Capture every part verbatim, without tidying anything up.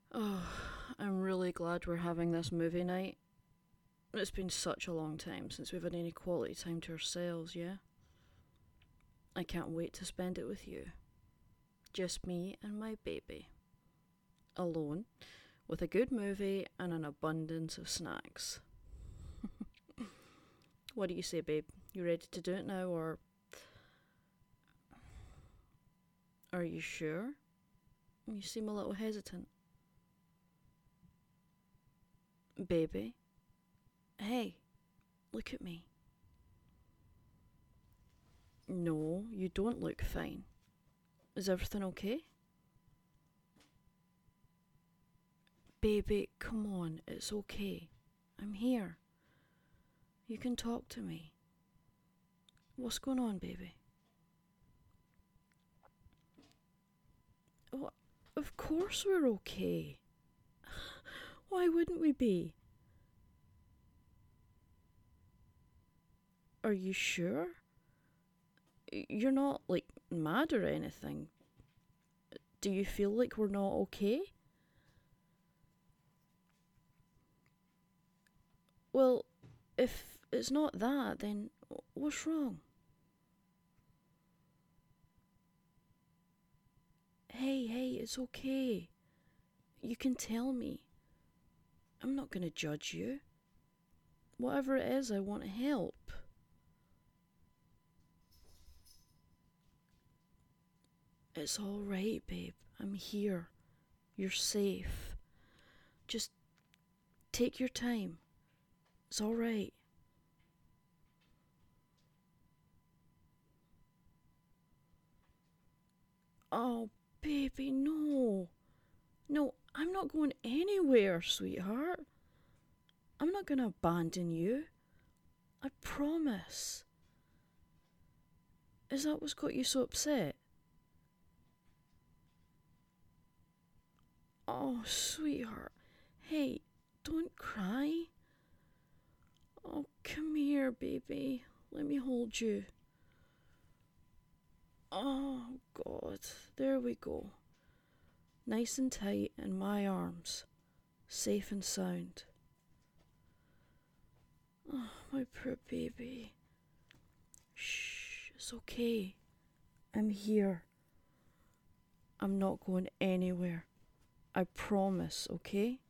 Oh, I'm really glad we're having this movie night. It's been such a long time since we've had any quality time to ourselves, yeah? I can't wait to spend it with you. Just me and my baby. Alone, with a good movie and an abundance of snacks. What do you say, babe? You ready to do it now, or are you sure? You seem a little hesitant. Baby? Hey, look at me. No, you don't look fine. Is everything okay? Baby, come on, it's okay. I'm here. You can talk to me. What's going on, baby? Oh, of course we're okay. Why wouldn't we be? Are you sure? You're not, like, mad or anything. Do you feel like we're not okay? Well, if it's not that, then what's wrong? Hey, hey, it's okay. You can tell me. I'm not gonna judge you. Whatever it is, I want to help. It's alright, babe. I'm here. You're safe. Just take your time. It's alright. Oh, baby, no. No, I'm not going anywhere, sweetheart. I'm not gonna abandon you. I promise. Is that what's got you so upset? Oh, sweetheart. Hey, don't cry. Oh, come here, baby. Let me hold you. Oh, God. There we go. Nice and tight in my arms. Safe and sound. Oh, my poor baby. Shh, it's okay. I'm here. I'm not going anywhere. I promise, okay?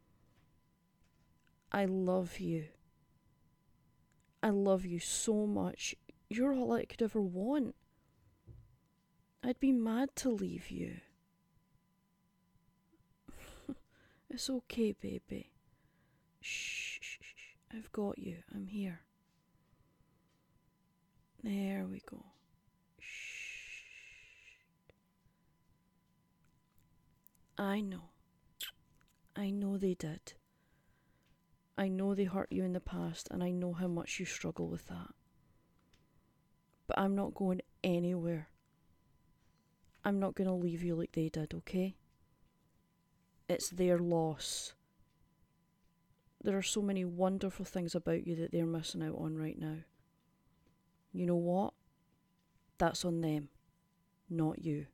I love you. I love you so much. You're all I could ever want. I'd be mad to leave you. It's okay, baby. Shh, shh, shh. I've got you. I'm here. There we go. Shh. I know. I know they did. I know they hurt you in the past, and I know how much you struggle with that. But I'm not going anywhere. I'm not going to leave you like they did, okay? It's their loss. There are so many wonderful things about you that they're missing out on right now. You know what? That's on them, not you.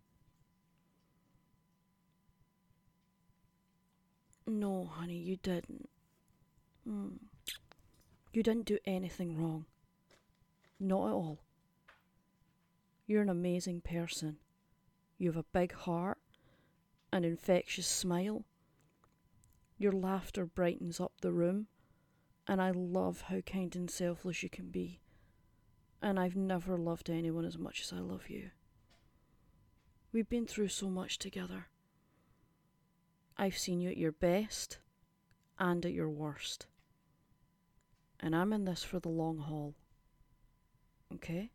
No, honey, you didn't. Mm. You didn't do anything wrong. Not at all. You're an amazing person. You have a big heart, an infectious smile. Your laughter brightens up the room, and I love how kind and selfless you can be. And I've never loved anyone as much as I love you. We've been through so much together. I've seen you at your best and at your worst. And I'm in this for the long haul. Okay?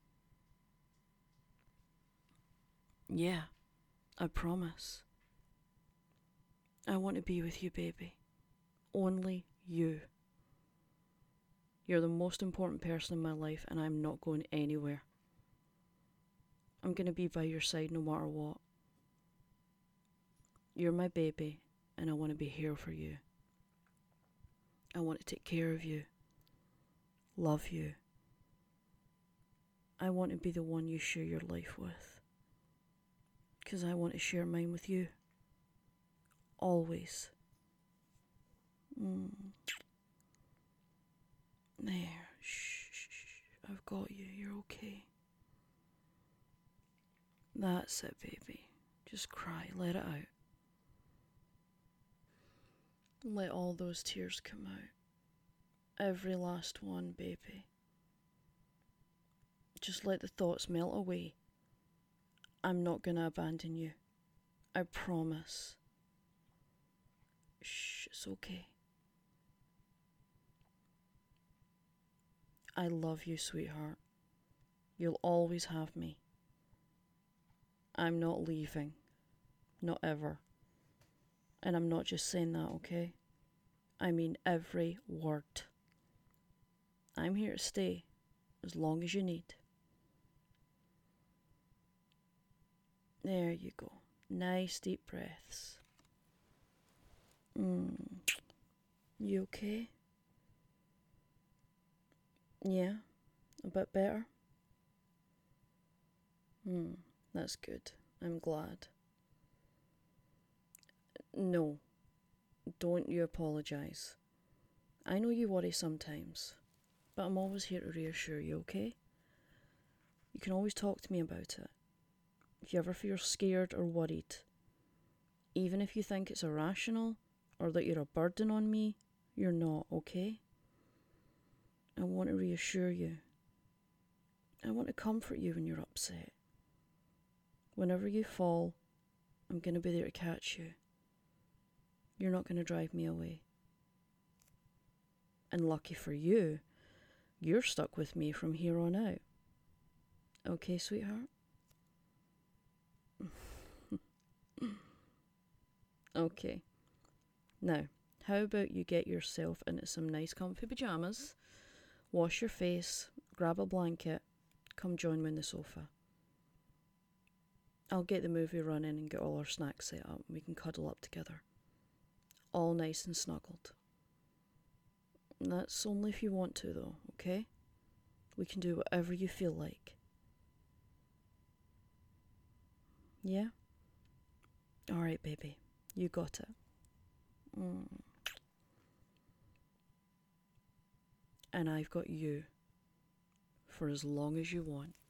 Yeah, I promise. I want to be with you, baby. Only you. You're the most important person in my life, and I'm not going anywhere. I'm going to be by your side no matter what. You're my baby, and I want to be here for you. I want to take care of you, love you. I want to be the one you share your life with, because I want to share mine with you. Always. Mm. There. Shh, shh, shh. I've got you. You're okay. That's it, baby. Just cry. Let it out. Let all those tears come out. Every last one, baby. Just let the thoughts melt away. I'm not gonna abandon you. I promise. Shh, it's okay. I love you, sweetheart. You'll always have me. I'm not leaving. Not ever. And I'm not just saying that, okay? I mean every word. I'm here to stay as long as you need. There you go. Nice deep breaths. Mm. You okay? Yeah? A bit better? Hmm, that's good. I'm glad. No, don't you apologise. I know you worry sometimes, but I'm always here to reassure you, okay? You can always talk to me about it. If you ever feel scared or worried, even if you think it's irrational or that you're a burden on me, you're not, okay? I want to reassure you. I want to comfort you when you're upset. Whenever you fall, I'm going to be there to catch you. You're not going to drive me away. And lucky for you, you're stuck with me from here on out. Okay, sweetheart? Okay. Now, how about you get yourself into some nice comfy pyjamas, wash your face, grab a blanket, come join me on the sofa. I'll get the movie running and get all our snacks set up and we can cuddle up together. All nice and snuggled. And that's only if you want to though, okay? We can do whatever you feel like. Yeah? Alright, baby. You got it. Mm. And I've got you for as long as you want.